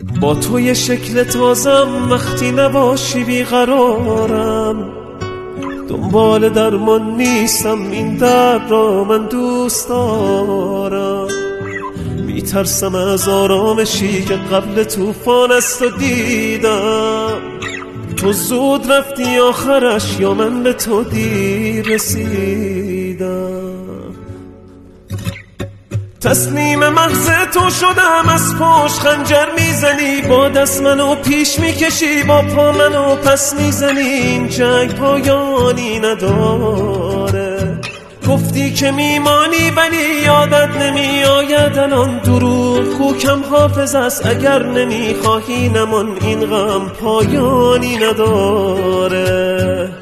با تو یه شکل تازم، وقتی نباشی بیقرارم. دنبال درمان نیستم، این درد را من دوست دارم. میترسم از آرامشی که قبل طوفان است و دیدم. تو زود رفتی آخرش، یا من به تو دیر رسیدم. تسلیم مغز تو شدم، از پشت خنجر میزنی، با دست منو پیش میکشی، با پا منو پس میزنی. این جنگ پایانی نداره. گفتی که میمانی ولی یادت نمیآید الان. دروغ خو کم حافظ است، اگر نمیخواهی نمان. این غم پایانی نداره.